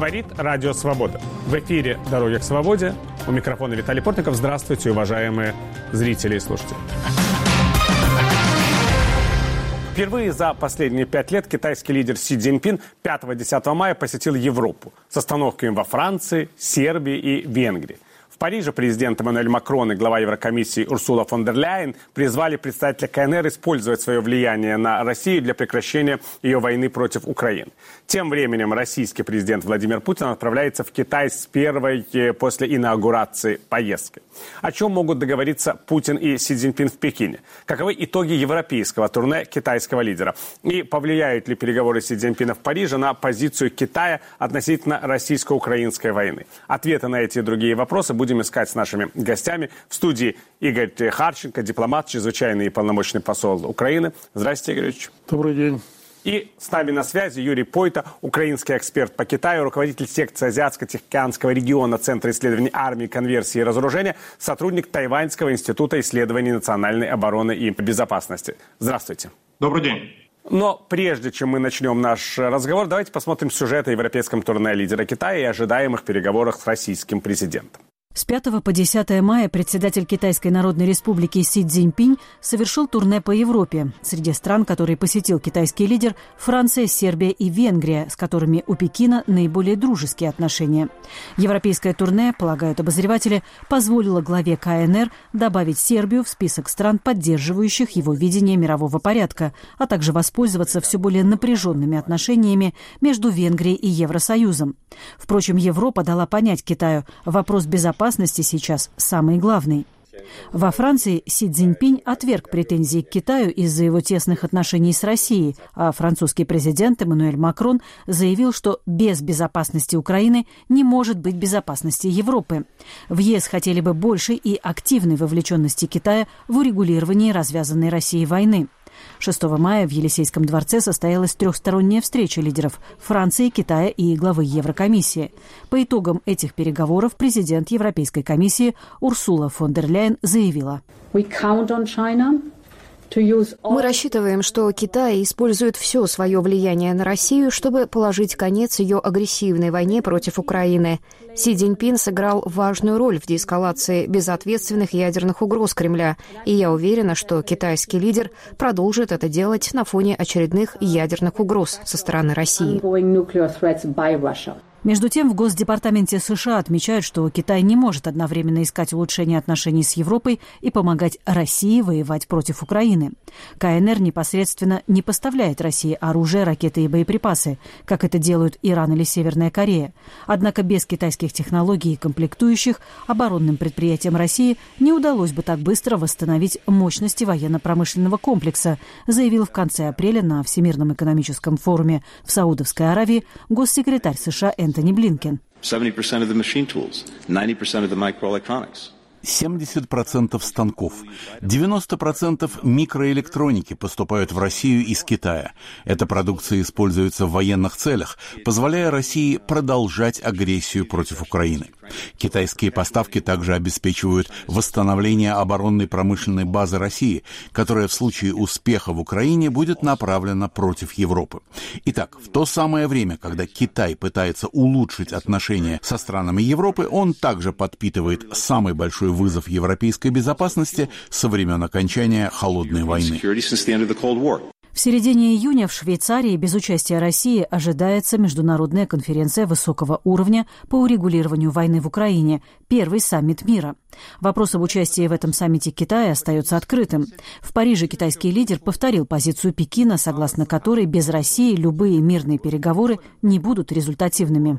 Говорит Радио Свобода. В эфире «Дороги к свободе». У микрофона Виталий Портников. Здравствуйте, уважаемые зрители и слушатели. Впервые за последние 5 лет китайский лидер Си Цзиньпин 5-10 мая посетил Европу с остановками во Франции, Сербии и Венгрии. В Париже президент Эммануэль Макрон и глава Еврокомиссии Урсула фон дер Ляйен призвали представителя КНР использовать свое влияние на Россию для прекращения ее войны против Украины. Тем временем российский президент Владимир Путин отправляется в Китай с первой после инаугурации поездки. О чем могут договориться Путин и Си Цзиньпин в Пекине? Каковы итоги европейского турне китайского лидера? И повлияют ли переговоры Си Цзиньпина в Париже на позицию Китая относительно российско-украинской войны? Ответы на эти и другие вопросы будем искать с нашими гостями. В студии Игорь Харченко, дипломат, чрезвычайный и полномочный посол Украины. Здравствуйте, Игорь Ильич. Добрый день. И с нами на связи Юрий Пойто, украинский эксперт по Китаю, руководитель секции Азиатско-Тихоокеанского региона Центра исследований армии, конверсии и разоружения, сотрудник Тайваньского института исследований национальной обороны и безопасности. Здравствуйте. Добрый день. Но прежде чем мы начнем наш разговор, давайте посмотрим сюжет о европейском турне лидера Китая и ожидаемых переговорах с российским президентом. С 5 по 10 мая председатель Китайской Народной Республики Си Цзиньпин совершил турне по Европе. Среди стран, которые посетил китайский лидер, Франция, Сербия и Венгрия, с которыми у Пекина наиболее дружеские отношения. Европейское турне, полагают обозреватели, позволило главе КНР добавить Сербию в список стран, поддерживающих его видение мирового порядка, а также воспользоваться все более напряженными отношениями между Венгрией и Евросоюзом. Впрочем, Европа дала понять Китаю, вопрос безопасности сейчас самый главный. Во Франции Си Цзиньпин отверг претензии к Китаю из-за его тесных отношений с Россией, а французский президент Эммануэль Макрон заявил, что без безопасности Украины не может быть безопасности Европы. В ЕС хотели бы большей и активной вовлеченности Китая в урегулировании развязанной Россией войны. 6 мая в Елисейском дворце состоялась трехсторонняя встреча лидеров Франции, Китая и главы Еврокомиссии. По итогам этих переговоров президент Европейской комиссии Урсула фон дер Ляйен заявила: Мы рассчитываем, что Китай использует все свое влияние на Россию, чтобы положить конец ее агрессивной войне против Украины. Си Цзиньпин сыграл важную роль в деэскалации безответственных ядерных угроз Кремля, и я уверена, что китайский лидер продолжит это делать на фоне очередных ядерных угроз со стороны России. Между тем, в Госдепартаменте США отмечают, что Китай не может одновременно искать улучшение отношений с Европой и помогать России воевать против Украины. КНР непосредственно не поставляет России оружие, ракеты и боеприпасы, как это делают Иран или Северная Корея. Однако без китайских технологий и комплектующих оборонным предприятиям России не удалось бы так быстро восстановить мощности военно-промышленного комплекса, заявил в конце апреля на Всемирном экономическом форуме в Саудовской Аравии госсекретарь США Энтони Блинкен. 70% станков, 90% микроэлектроники поступают в Россию из Китая. Эта продукция используется в военных целях, позволяя России продолжать агрессию против Украины. Китайские поставки также обеспечивают восстановление оборонной промышленной базы России, которая в случае успеха в Украине будет направлена против Европы. Итак, в то самое время, когда Китай пытается улучшить отношения со странами Европы, он также подпитывает самый большой вызов европейской безопасности со времен окончания Холодной войны. В середине июня в Швейцарии без участия России ожидается международная конференция высокого уровня по урегулированию войны в Украине, первый саммит мира. Вопрос об участии в этом саммите Китая остается открытым. В Париже китайский лидер повторил позицию Пекина, согласно которой без России любые мирные переговоры не будут результативными.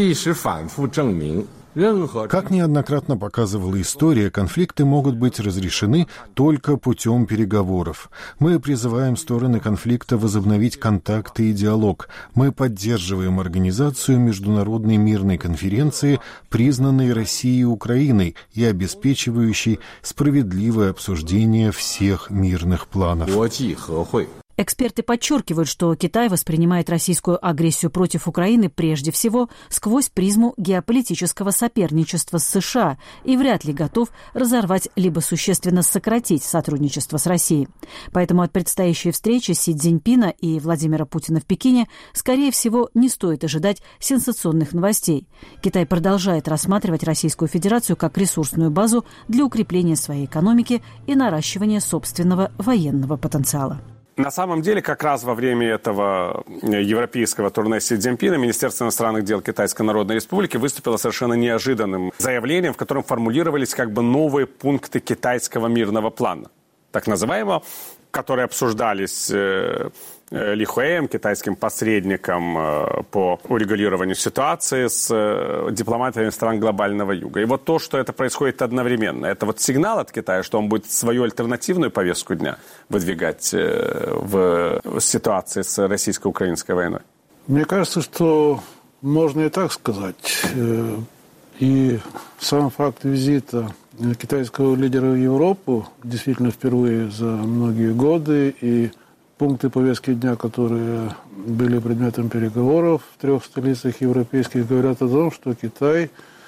Как неоднократно показывала история, конфликты могут быть разрешены только путем переговоров. Мы призываем стороны конфликта возобновить контакты и диалог. Мы поддерживаем организацию Международной мирной конференции, признанной Россией и Украиной и обеспечивающей справедливое обсуждение всех мирных планов. Эксперты подчеркивают, что Китай воспринимает российскую агрессию против Украины прежде всего сквозь призму геополитического соперничества с США и вряд ли готов разорвать либо существенно сократить сотрудничество с Россией. Поэтому от предстоящей встречи Си Цзиньпина и Владимира Путина в Пекине, скорее всего, не стоит ожидать сенсационных новостей. Китай продолжает рассматривать Российскую Федерацию как ресурсную базу для укрепления своей экономики и наращивания собственного военного потенциала. На самом деле, как раз во время этого европейского турне Си Цзиньпина Министерство иностранных дел Китайской Народной Республики выступило совершенно неожиданным заявлением, в котором формулировались как бы новые пункты китайского мирного плана, так называемого, которые обсуждались Ли Хуэем, китайским посредником по урегулированию ситуации с дипломатами стран глобального юга. И вот то, что это происходит одновременно, это вот сигнал от Китая, что он будет свою альтернативную повестку дня выдвигать в ситуации с российско-украинской войной? Мне кажется, что можно и так сказать. И сам факт визита китайского лидера в Европу действительно впервые за многие годы, и пункты повестки дня, которые были предметом переговоров в 3 столицах европейских, говорят о том, что Китай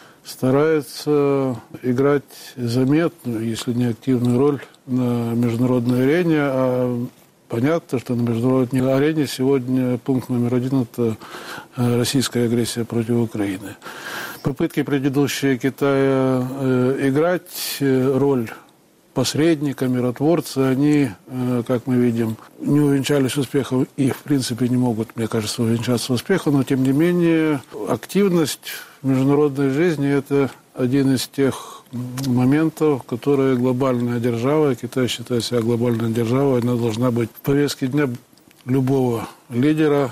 старается играть заметную, если не активную роль на международной арене. А понятно, что на международной арене сегодня пункт номер 1 – это российская агрессия против Украины. Попытки предыдущие Китая играть роль посредника, миротворца, они, как мы видим, не увенчались успехом и, в принципе, не могут, мне кажется, увенчаться успехом, но, тем не менее, активность в международной жизни – это один из тех моментов, которые глобальная держава, Китай считает себя глобальной державой, она должна быть в повестке дня любого лидера,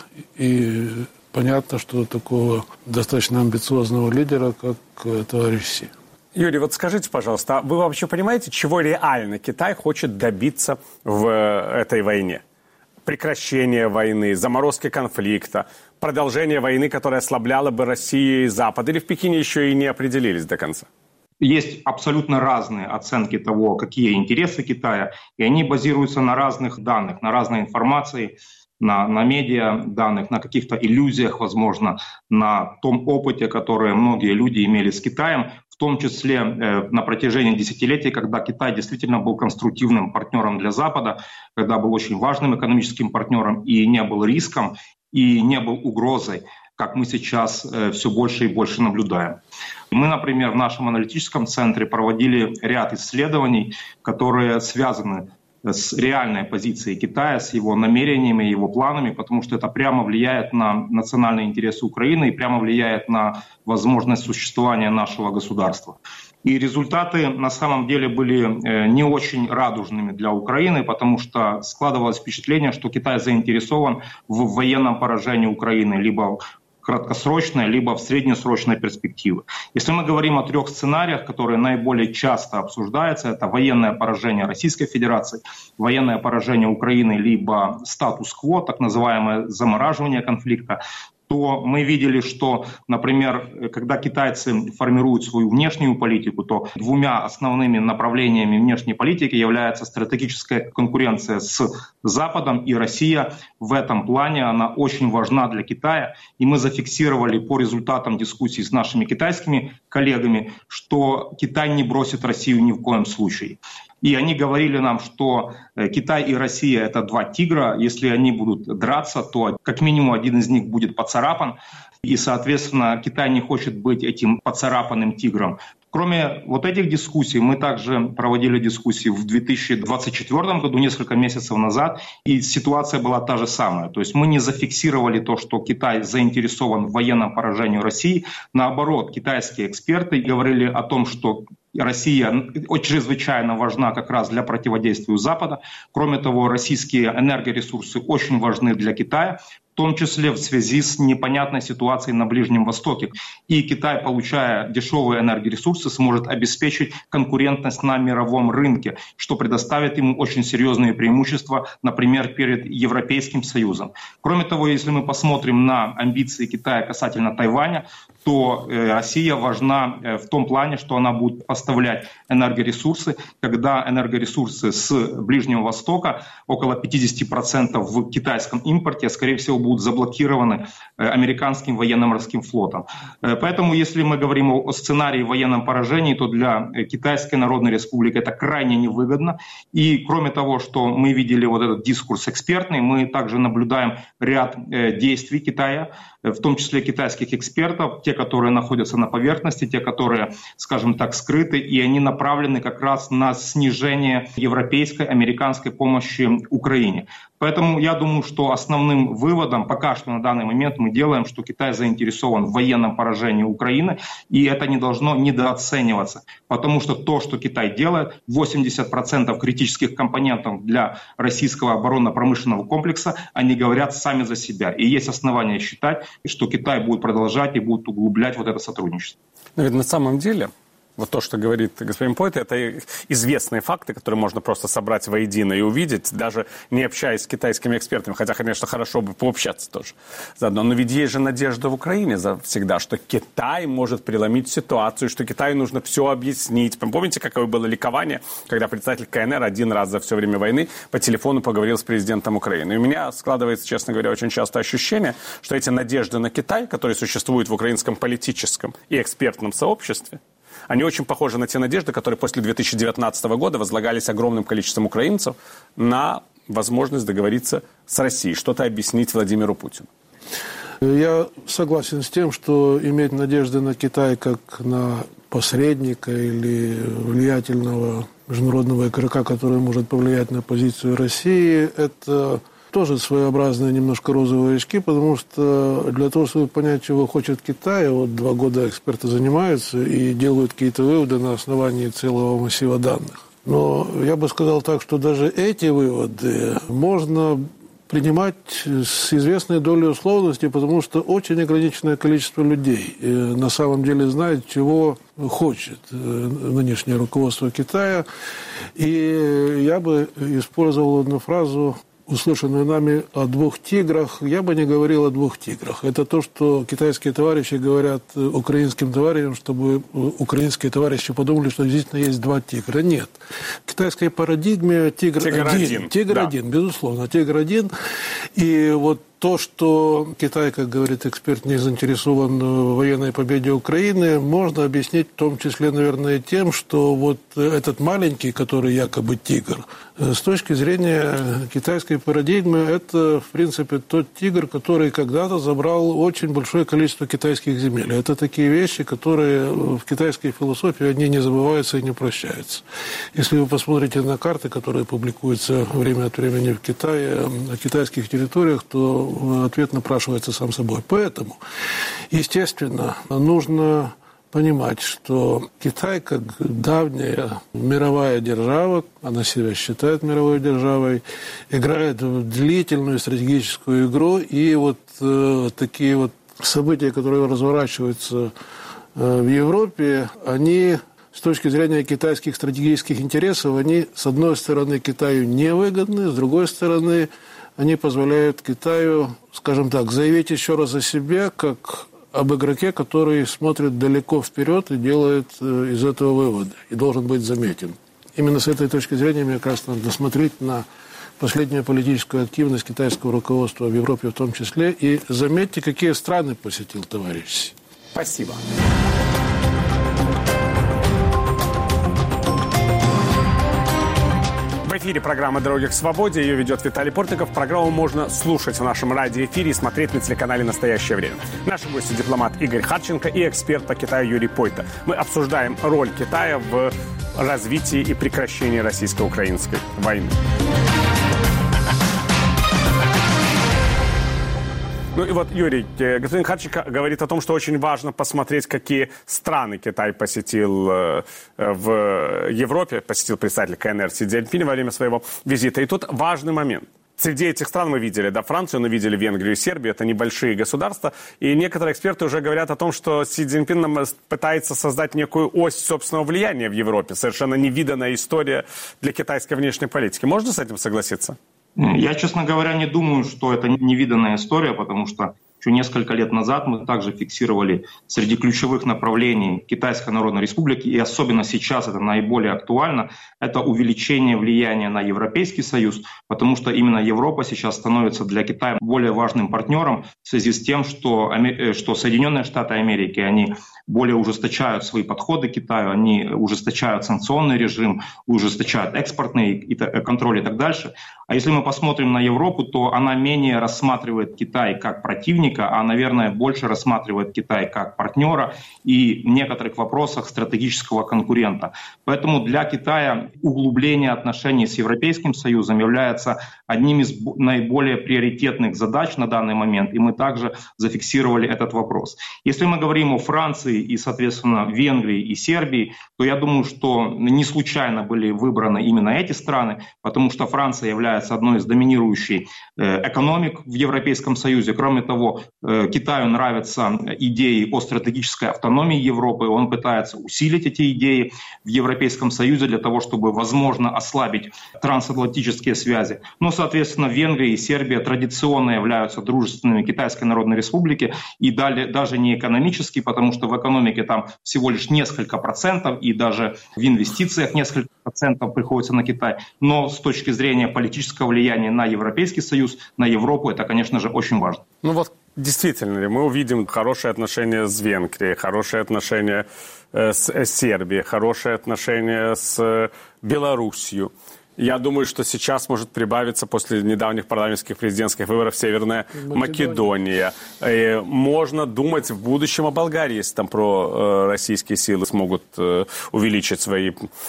и понятно, что такого достаточно амбициозного лидера, как товарищ Си. Юрий, вот скажите, пожалуйста, а вы вообще понимаете, чего реально Китай хочет добиться в этой войне? Прекращение войны, заморозки конфликта, продолжение войны, которая ослабляла бы Россию и Запад? Или в Пекине еще и не определились до конца? Есть абсолютно разные оценки того, какие интересы Китая, и они базируются на разных данных, на разной информации, на медиа данных, на каких-то иллюзиях, возможно, на том опыте, который многие люди имели с Китаем, в том числе на протяжении десятилетий, когда Китай действительно был конструктивным партнером для Запада, когда был очень важным экономическим партнером и не был риском, и не был угрозой, как мы сейчас все больше и больше наблюдаем. Мы, например, в нашем аналитическом центре проводили ряд исследований, которые связаны с реальной позицией Китая, с его намерениями, его планами, потому что это прямо влияет на национальные интересы Украины и прямо влияет на возможность существования нашего государства. И результаты на самом деле были не очень радужными для Украины, потому что складывалось впечатление, что Китай заинтересован в военном поражении Украины, либо краткосрочной, либо в среднесрочной перспективе. Если мы говорим о 3 сценариях, которые наиболее часто обсуждаются, это военное поражение Российской Федерации, военное поражение Украины, либо статус-кво, так называемое замораживание конфликта, то мы видели, что, например, когда китайцы формируют свою внешнюю политику, то 2 основными направлениями внешней политики является стратегическая конкуренция с Западом, и Россия в этом плане, она очень важна для Китая. И мы зафиксировали по результатам дискуссий с нашими китайскими коллегами, что Китай не бросит Россию ни в коем случае. И они говорили нам, что Китай и Россия – это 2 тигра. Если они будут драться, то как минимум один из них будет поцарапан. И, соответственно, Китай не хочет быть этим поцарапанным тигром. Кроме вот этих дискуссий, мы также проводили дискуссии в 2024 году, несколько месяцев назад, и ситуация была та же самая. То есть мы не зафиксировали то, что Китай заинтересован в военном поражении России. Наоборот, китайские эксперты говорили о том, что Россия чрезвычайно важна как раз для противодействия Запада. Кроме того, российские энергоресурсы очень важны для Китая. в том числе в связи с непонятной ситуацией на Ближнем Востоке. И Китай, получая дешевые энергоресурсы, сможет обеспечить конкурентность на мировом рынке, что предоставит ему очень серьезные преимущества, например, перед Европейским Союзом. Кроме того, если мы посмотрим на амбиции Китая касательно Тайваня, то Россия важна в том плане, что она будет поставлять энергоресурсы, когда энергоресурсы с Ближнего Востока, около 50% в китайском импорте, скорее всего, будут заблокированы американским военно-морским флотом. Поэтому, если мы говорим о сценарии военном поражении, то для Китайской Народной Республики это крайне невыгодно. И кроме того, что мы видели вот этот дискурс экспертный, мы также наблюдаем ряд действий Китая, в том числе китайских экспертов, те, которые находятся на поверхности, те, которые, скажем так, скрыты, и они направлены как раз на снижение европейской, американской помощи Украине. Поэтому я думаю, что основным выводом пока что на данный момент мы делаем, что Китай заинтересован в военном поражении Украины, и это не должно недооцениваться. Потому что то, что Китай делает, 80% критических компонентов для российского оборонно-промышленного комплекса, они говорят сами за себя. И есть основания считать, что Китай будет продолжать и будет углублять вот это сотрудничество. Но ведь на самом деле... Вот то, что говорит господин Пойто, это известные факты, которые можно просто собрать воедино и увидеть, даже не общаясь с китайскими экспертами. Хотя, конечно, хорошо бы пообщаться тоже заодно. Но ведь есть же надежда в Украине всегда, что Китай может преломить ситуацию, что Китаю нужно все объяснить. Помните, какое было ликование, когда председатель КНР один раз за все время войны по телефону поговорил с президентом Украины. И у меня складывается, честно говоря, очень часто ощущение, что эти надежды на Китай, которые существуют в украинском политическом и экспертном сообществе, они очень похожи на те надежды, которые после 2019 года возлагались огромным количеством украинцев на возможность договориться с Россией, что-то объяснить Владимиру Путину. Я согласен с тем, что иметь надежды на Китай как на посредника или влиятельного международного игрока, который может повлиять на позицию России, это тоже своеобразные немножко розовые очки, потому что для того, чтобы понять, чего хочет Китай, вот 2 года эксперты занимаются и делают какие-то выводы на основании целого массива данных. Но я бы сказал так, что даже эти выводы можно принимать с известной долей условности, потому что очень ограниченное количество людей на самом деле знает, чего хочет нынешнее руководство Китая. И я бы использовал одну фразу, услышанную нами о 2 тиграх, я бы не говорил о 2 тиграх. Это то, что китайские товарищи говорят украинским товарищам, чтобы украинские товарищи подумали, что действительно есть 2 тигра. Нет. В китайской парадигме тигр один. Тигр один, безусловно. Тигр один. И вот то, что Китай, как говорит эксперт, не заинтересован в военной победе Украины, можно объяснить в том числе, наверное, тем, что вот этот маленький, который якобы тигр, с точки зрения китайской парадигмы, это, в принципе, тот тигр, который когда-то забрал очень большое количество китайских земель. Это такие вещи, которые в китайской философии, они не забываются и не прощаются. Если вы посмотрите на карты, которые публикуются время от времени в Китае, о китайских территориях, то ответ напрашивается сам собой. Поэтому, естественно, нужно понимать, что Китай, как давняя мировая держава, она себя считает мировой державой, играет в длительную стратегическую игру, и вот такие вот события, которые разворачиваются в Европе, они с точки зрения китайских стратегических интересов, они, с одной стороны, Китаю невыгодны, с другой стороны, они позволяют Китаю, скажем так, заявить еще раз о себе, как об игроке, который смотрит далеко вперед и делает из этого выводы, и должен быть заметен. Именно с этой точки зрения, мне кажется, надо смотреть на последнюю политическую активность китайского руководства в Европе в том числе. И заметьте, какие страны посетил товарищ Си. Спасибо. В эфире программа «Дороги к свободе». Ее ведет Виталий Портников. Программу можно слушать в нашем радиоэфире и смотреть на телеканале «Настоящее время». Наши гости – дипломат Игорь Харченко и эксперт по Китаю Юрий Пойто. Мы обсуждаем роль Китая в развитии и прекращении российско-украинской войны. Ну и вот, Юрий, господин Харченко говорит о том, что очень важно посмотреть, какие страны Китай посетил в Европе, посетил представитель КНР Си Цзиньпинь во время своего визита. И тут важный момент. Среди этих стран мы видели, Францию, но видели Венгрию и Сербию. Это небольшие государства. И некоторые эксперты уже говорят о том, что Си Цзиньпин пытается создать некую ось собственного влияния в Европе. Совершенно невиданная история для китайской внешней политики. Можно с этим согласиться? Я, честно говоря, не думаю, что это невиданная история, потому что еще несколько лет назад мы также фиксировали среди ключевых направлений Китайской Народной Республики, и особенно сейчас это наиболее актуально, это увеличение влияния на Европейский Союз, потому что именно Европа сейчас становится для Китая более важным партнером в связи с тем, что Соединенные Штаты Америки, они более ужесточают свои подходы к Китаю, они ужесточают санкционный режим, ужесточают экспортный контроль и так дальше. А если мы посмотрим на Европу, то она менее рассматривает Китай как противника, а, наверное, больше рассматривает Китай как партнера и в некоторых вопросах стратегического конкурента. Поэтому для Китая углубление отношений с Европейским Союзом является одним из наиболее приоритетных задач на данный момент, и мы также зафиксировали этот вопрос. Если мы говорим о Франции и, соответственно, Венгрии и Сербии, то я думаю, что не случайно были выбраны именно эти страны, потому что Франция является одной из доминирующих экономик в Европейском Союзе. Кроме того, Китаю нравятся идеи о стратегической автономии Европы, он пытается усилить эти идеи в Европейском Союзе для того, чтобы, возможно, ослабить трансатлантические связи. Но, соответственно, Венгрия и Сербия традиционно являются дружественными Китайской Народной Республики, и даже не экономически, потому что в экономике там всего лишь несколько процентов, и даже в инвестициях несколько процентов приходится на Китай. Но с точки зрения политического влияния на Европейский Союз, на Европу, это, конечно же, очень важно. Ну вот действительно ли мы увидим хорошие отношения с Венгрией, хорошие отношения с Сербией, хорошие отношения с Белоруссией? Я думаю, что сейчас может прибавиться после недавних парламентских президентских выборов Северная Македония. И можно думать в будущем о Болгарии, если там пророссийские силы смогут увеличить свои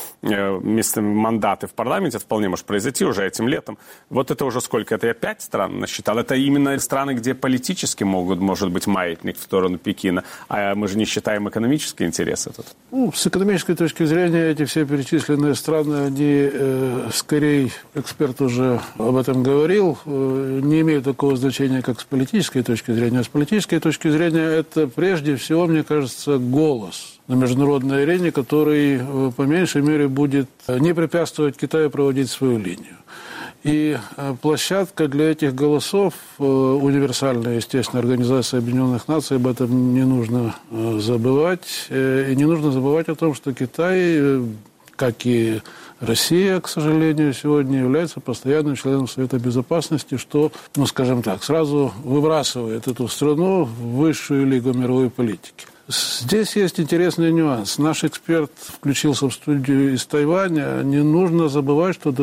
мандаты в парламенте. Это вполне может произойти уже этим летом. Вот это уже сколько? Это я 5 стран насчитал. Это именно страны, где политически может быть маятник в сторону Пекина. А мы же не считаем экономические интересы тут. С экономической точки зрения эти все перечисленные страны, они... Скорее, эксперт уже об этом говорил, не имеют такого значения, как с политической точки зрения. А с политической точки зрения это прежде всего, мне кажется, голос на международной арене, который по меньшей мере будет не препятствовать Китаю проводить свою линию. И площадка для этих голосов, универсальная, естественно, Организация Объединенных Наций, об этом не нужно забывать. И не нужно забывать о том, что Китай, как и Россия, к сожалению, сегодня является постоянным членом Совета Безопасности, что, скажем так, сразу выбрасывает эту страну в высшую лигу мировой политики. Здесь есть интересный нюанс. Наш эксперт включился в студию из Тайваня. Не нужно забывать, что до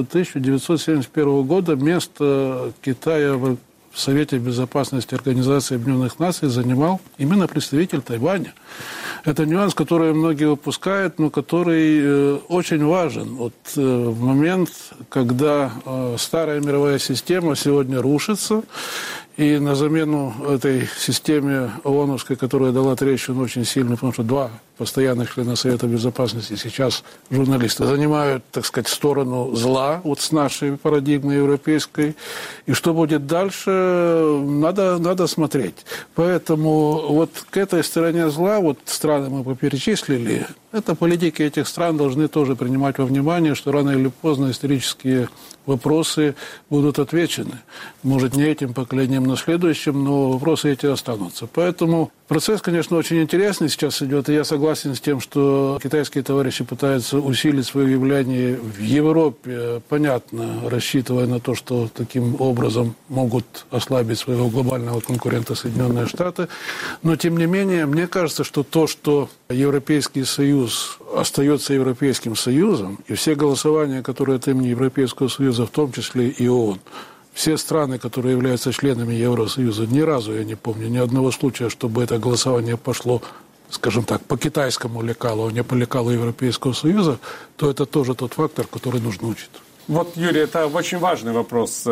1971 года место Китая в Совете Безопасности Организации Объединенных Наций занимал именно представитель Тайваня. Это нюанс, который многие упускают, но который очень важен. Вот в момент, когда старая мировая система сегодня рушится, и на замену этой системе ООНовской, которая дала трещину очень сильно, потому что 2 постоянных члена Совета Безопасности сейчас журналисты занимают, так сказать, сторону зла, вот с нашей парадигмой европейской. И что будет дальше, надо смотреть. Поэтому вот к этой стороне зла, вот страны мы поперечислили, это политики этих стран должны тоже принимать во внимание, что рано или поздно исторические вопросы будут отвечены. Может, не этим поколением, но следующим, но вопросы эти останутся. Поэтому процесс, конечно, очень интересный сейчас идет, и я согласен с тем, что китайские товарищи пытаются усилить свое влияние в Европе, понятно, рассчитывая на то, что таким образом могут ослабить своего глобального конкурента Соединенные Штаты. Но, тем не менее, мне кажется, что то, что Европейский Союз остается Европейским Союзом, и все голосования, которые от имени Европейского Союза, в том числе и ООН, все страны, которые являются членами Евросоюза, ни разу я не помню ни одного случая, чтобы это голосование пошло, скажем так, по китайскому лекалу, а не по лекалу Европейского Союза, то это тоже тот фактор, который нужно учитывать. Вот, Юрий, это очень важный вопрос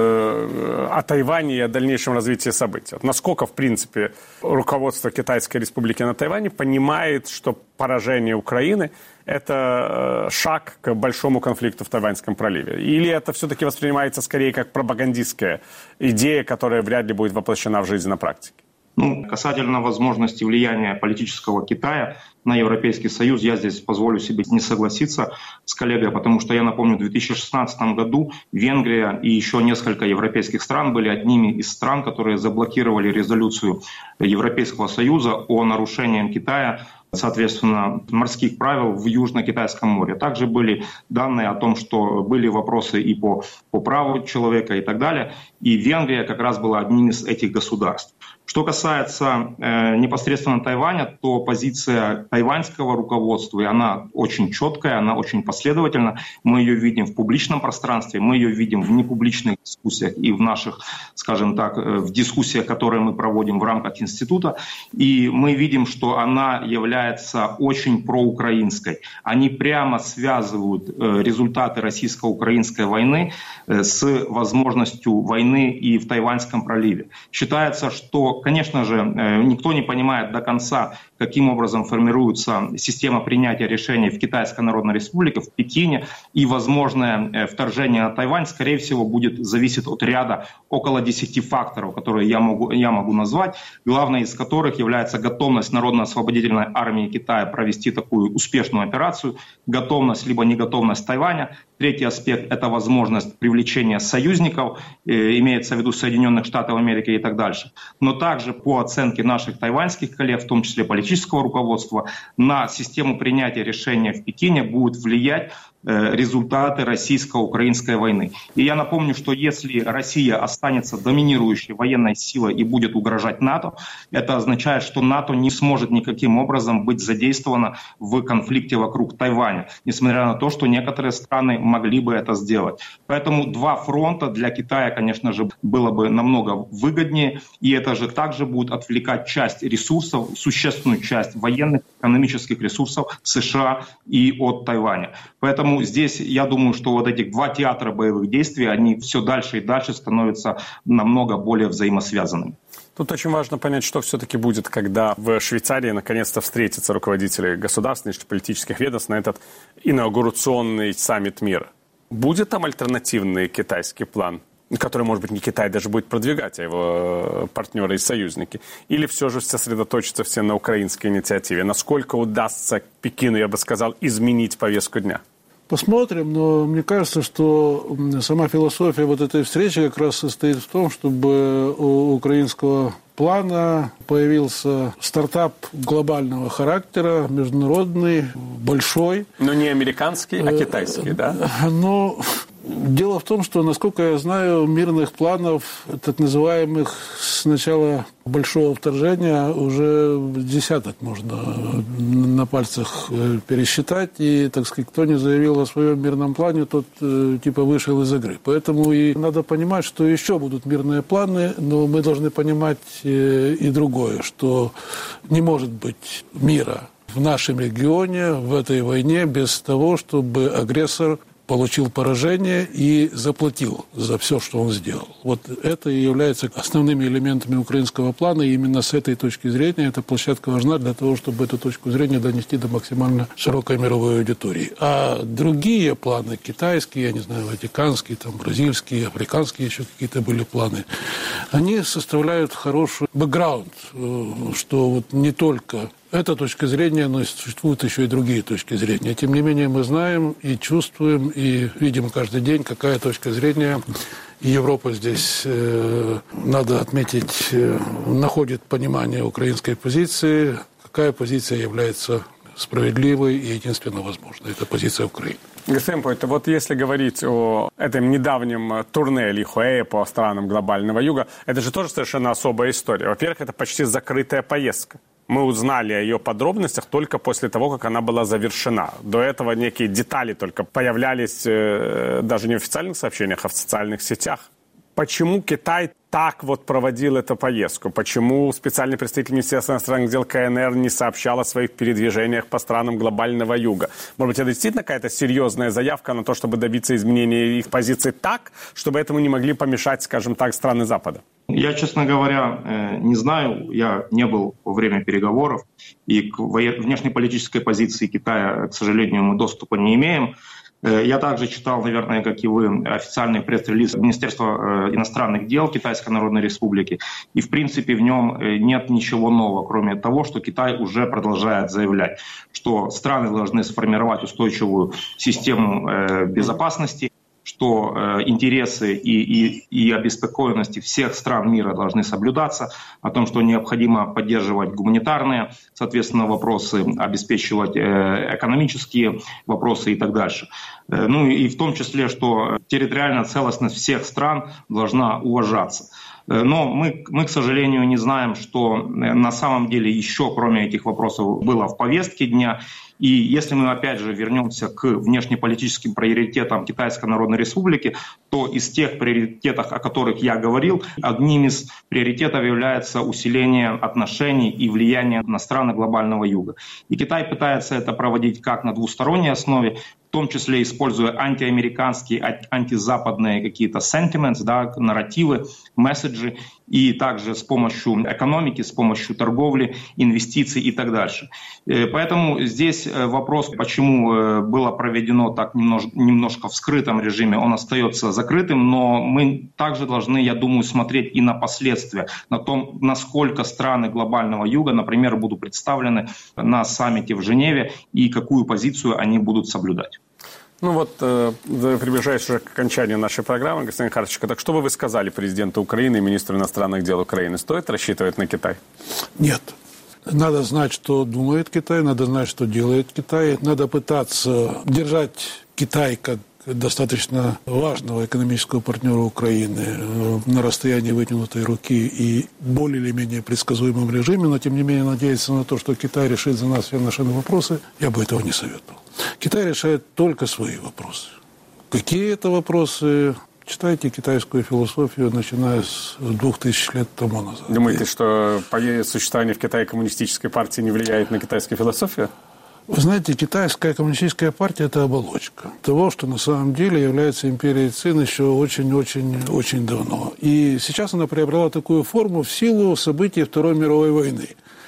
о Тайване и о дальнейшем развитии событий. Насколько, в принципе, руководство Китайской Республики на Тайване понимает, что поражение Украины – это шаг к большому конфликту в Тайваньском проливе? Или это все-таки воспринимается скорее как пропагандистская идея, которая вряд ли будет воплощена в жизнь на практике? Касательно возможности влияния политического Китая на Европейский Союз, я здесь позволю себе не согласиться с коллегой, потому что я напомню, в 2016 году Венгрия и еще несколько европейских стран были одними из стран, которые заблокировали резолюцию Европейского Союза о нарушении Китая, соответственно, морских правил в Южно-Китайском море. Также были данные о том, что были вопросы и по праву человека и так далее. И Венгрия как раз была одним из этих государств. Что касается непосредственно Тайваня, то позиция тайваньского руководства, и она очень четкая, она очень последовательна. Мы ее видим в публичном пространстве, мы ее видим в непубличных дискуссиях и в наших, скажем так, в дискуссиях, которые мы проводим в рамках института. И мы видим, что она является очень проукраинской. Они прямо связывают результаты российско-украинской войны с возможностью войны и в Тайваньском проливе. Считается, что, конечно же, никто не понимает до конца, каким образом формируется система принятия решений в Китайской Народной Республике, в Пекине, и возможное вторжение на Тайвань, скорее всего, будет зависеть от ряда около 10 факторов, которые я могу назвать, главной из которых является готовность Народно-освободительной армии Китая провести такую успешную операцию, готовность либо неготовность Тайваня. Третий аспект – это возможность привлечения союзников, имеется в виду Соединенных Штатов Америки и так дальше. Но также по оценке наших тайваньских коллег, в том числе политического руководства, на систему принятия решения в Пекине будут влиять результаты российско-украинской войны. И я напомню, что если Россия останется доминирующей военной силой и будет угрожать НАТО, это означает, что НАТО не сможет никаким образом быть задействовано в конфликте вокруг Тайваня, несмотря на то, что некоторые страны могли бы это сделать. Поэтому два фронта для Китая, конечно же, было бы намного выгоднее, и это же также будет отвлекать часть ресурсов, существенную часть военных, экономических ресурсов США и от Тайваня. Поэтому здесь, я думаю, что вот этих два театра боевых действий, они все дальше и дальше становятся намного более взаимосвязанными. Тут очень важно понять, что все-таки будет, когда в Швейцарии наконец-то встретятся руководители государственных и политических ведомств на этот инаугурационный саммит мира. Будет там альтернативный китайский план, который, может быть, не Китай даже будет продвигать, а его партнеры и союзники? Или все же сосредоточиться все на украинской инициативе? Насколько удастся Пекину, я бы сказал, изменить повестку дня? Посмотрим, но мне кажется, что сама философия вот этой встречи как раз состоит в том, чтобы у украинского плана появился стартап глобального характера, международный, большой. Но не американский, а китайский, да? Но дело в том, что, насколько я знаю, мирных планов, так называемых, с начала большого вторжения уже десяток можно на пальцах пересчитать. И, так сказать, кто не заявил о своем мирном плане, тот типа вышел из игры. Поэтому и надо понимать, что еще будут мирные планы, но мы должны понимать и другое, что не может быть мира в нашем регионе, в этой войне, без того, чтобы агрессор получил поражение и заплатил за все, что он сделал. Вот это и является основными элементами украинского плана, и именно с этой точки зрения эта площадка важна для того, чтобы эту точку зрения донести до максимально широкой мировой аудитории. А другие планы, китайские, я не знаю, ватиканские, там, бразильские, африканские еще какие-то были планы, они составляют хороший бэкграунд, что вот не только эта точка зрения, но существуют еще и другие точки зрения. Тем не менее, мы знаем и чувствуем, и видим каждый день, какая точка зрения. И Европа здесь, надо отметить, находит понимание украинской позиции, какая позиция является справедливой и единственно возможной. Это позиция Украины. Господин Пойто, вот если говорить о этом недавнем турне Ли Хуэя по странам глобального юга, это же тоже совершенно особая история. Во-первых, это почти закрытая поездка. Мы узнали о ее подробностях только после того, как она была завершена. До этого некие детали только появлялись даже не в официальных сообщениях, а в социальных сетях. Почему Китай так вот проводил эту поездку? Почему специальный представитель Министерства иностранных дел КНР не сообщал о своих передвижениях по странам глобального юга? Может быть, это действительно какая-то серьезная заявка на то, чтобы добиться изменения их позиций так, чтобы этому не могли помешать, скажем так, страны Запада? Я, честно говоря, не знаю, я не был во время переговоров, и к внешнеполитической позиции Китая, к сожалению, мы доступа не имеем. Я также читал, наверное, как и вы, официальный пресс-релиз Министерства иностранных дел Китайской Народной Республики. И, в принципе, в нем нет ничего нового, кроме того, что Китай уже продолжает заявлять, что страны должны сформировать устойчивую систему безопасности, что интересы и обеспокоенности всех стран мира должны соблюдаться, о том, что необходимо поддерживать гуманитарные, соответственно, вопросы, обеспечивать экономические вопросы и так дальше. Ну и в том числе, что территориальная целостность всех стран должна уважаться. Но мы, к сожалению, не знаем, что на самом деле еще, кроме этих вопросов, было в повестке дня. И если мы, опять же, вернемся к внешнеполитическим приоритетам Китайской Народной Республики, то из тех приоритетов, о которых я говорил, одним из приоритетов является усиление отношений и влияния на страны глобального юга. И Китай пытается это проводить как на двусторонней основе, в том числе используя антиамериканские, антизападные какие-то sentiments, да, нарративы, месседжи, и также с помощью экономики, с помощью торговли, инвестиций и так дальше. Поэтому здесь вопрос, почему было проведено так немножко в скрытом режиме, он остается закрытым, но мы также должны, я думаю, смотреть и на последствия, на том, насколько страны глобального юга, например, будут представлены на саммите в Женеве и какую позицию они будут соблюдать. Ну вот, приближаясь уже к окончанию нашей программы, господин Харченко, так что бы вы сказали президенту Украины и министру иностранных дел Украины? Стоит рассчитывать на Китай? Нет. Надо знать, что думает Китай, надо знать, что делает Китай. Надо пытаться держать Китай как достаточно важного экономического партнера Украины на расстоянии вытянутой руки и более или менее предсказуемом режиме, но тем не менее надеяться на то, что Китай решит за нас все наши вопросы, я бы этого не советовал. Китай решает только свои вопросы. Какие это вопросы? Читайте китайскую философию, начиная с 2000 лет тому назад. Думаете, что существование в Китае коммунистической партии не влияет на китайскую философию? Вы знаете, китайская коммунистическая партия – это оболочка того, что на самом деле является империей Цин еще очень-очень-очень давно. И сейчас она приобрела такую форму в силу событий Второй мировой войны.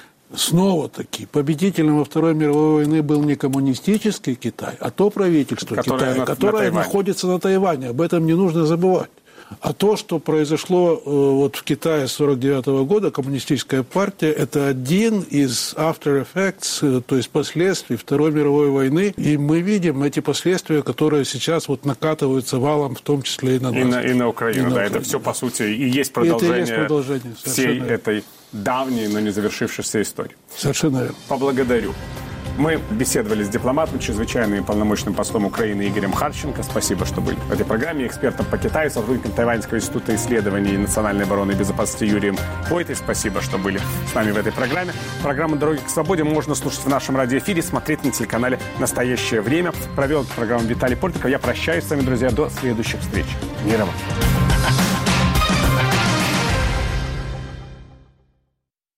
Снова-таки, победителем во Второй мировой войны был не коммунистический Китай, а то правительство Китая, которое находится на Тайване. Об этом не нужно забывать. А то, что произошло вот в Китае с 1949 года, коммунистическая партия, это один из after effects, то есть последствий Второй мировой войны. И мы видим эти последствия, которые сейчас вот накатываются валом, в том числе и на нас. И на Украину, да. Это все, по сути, и есть продолжение всей этой давней, но не завершившейся истории. Совершенно верно. Поблагодарю. Мы беседовали с дипломатом, чрезвычайным и полномочным послом Украины Игорем Харченко. Спасибо, что были в этой программе. Экспертом по Китаю, сотрудником Тайваньского института исследований национальной обороны и безопасности Юрием Войтой. Спасибо, что были с нами в этой программе. Программу «Дороги к свободе» можно слушать в нашем радиоэфире, смотреть на телеканале «Настоящее время». Провел эту программу Виталий Портников. Я прощаюсь с вами, друзья, до следующих встреч. Мира вам!